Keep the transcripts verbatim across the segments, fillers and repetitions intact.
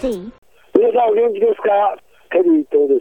C。 皆さんお元気ですか？ケリー伊藤です。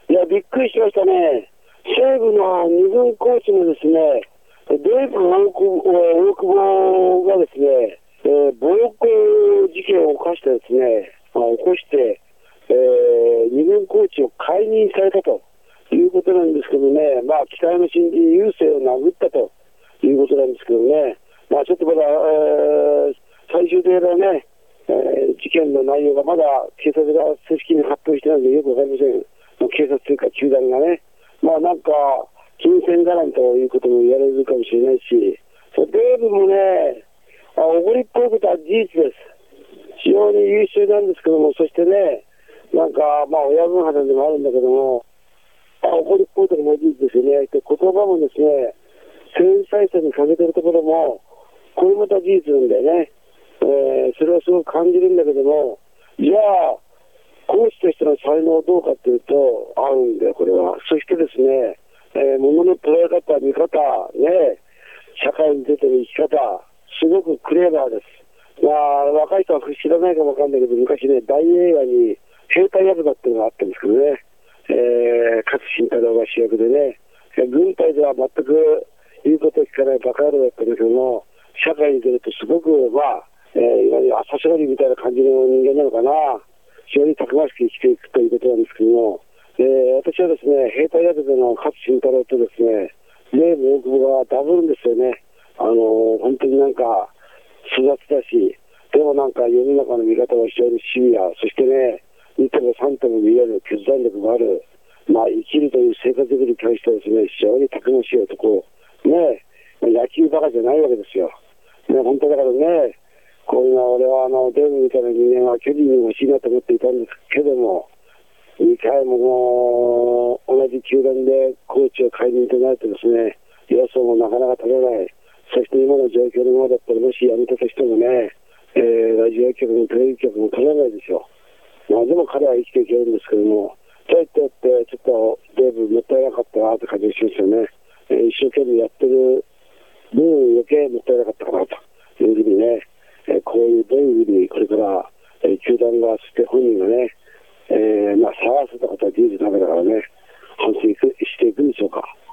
いや、びっくりしましたね。西武のに軍コーチのですね、デーブ大久保がですね、えー、暴行事件を犯してですね、まあ、起こして、えー、に軍コーチを解任されたということなんですけどね、まあ、期待の新人優勢を殴ったということなんですけどね、まあ、ちょっとまだ、えー、最終的なね、えー、事件の内容がまだ警察が正式に発表してないのでよくわかりません。警察というか球団がね、まあなんか金銭絡みということも言われるかもしれないし、デーブもね、おごりっぽいことは事実です。非常に優秀なんですけども、そしてね、なんかまあ親分肌でもあるんだけども、おごりっぽいところも事実ですよね。で、言葉もですね、繊細さに欠けてるところも、これまた事実なんだよね。えー、それはすごく感じるんだけども、じゃあ、コーチとしての才能どうかっていうと、あるんだよ、これは。そしてですね、えー、物の捉え方、見方、ね、社会に出てる生き方、すごくクレーバーです。まあ、若い人は知らないかもわかんないけど、昔ね、大映画に兵隊役だっていうのがあったんですけどね、えー、勝新太郎が主役でね、軍隊では全く言うことを聞かないバカ野郎だったんですけども、社会に出るとすごく、まあ、えー、いわゆる朝青龍みたいな感じの人間なのかな。非常にたくましく生きていくということなんですけども、えー、私はですね、兵隊役での勝新太郎とですね、デーブ大久保がダブるんですよね。あのー、本当になんか、育ちだし、でもなんか世の中の見方は非常にシビア、そしてね、にてもさんても見える決断力がある、まあ生きるという生活づくりに対してですね、非常にたくましい男、ね、野球バカじゃないわけですよ。ね、本当だからね、こういうのは俺はあのデーブみたいな人間はケリーに欲しいなと思っていたんですけども、にかいももう同じ球団でコーチを解任となるとですね、予想もなかなか取れない。そして今の状況のままだったらもし辞めたとしてもね、えー、ラジオ局もテレビ局も取れないですよ。まあでも彼は生きていけるんですけども、そうやってやってちょっとデーブもったいなかったなって感じがしますよね。えー、一生懸命やってる分余計もったいなかったかなというふうにね、えー、こういうどういうふうにこれから、えー、球団がそして本人がね、えー、まあ騒がせたことは事実だめだからね、反省していくんでしょうか。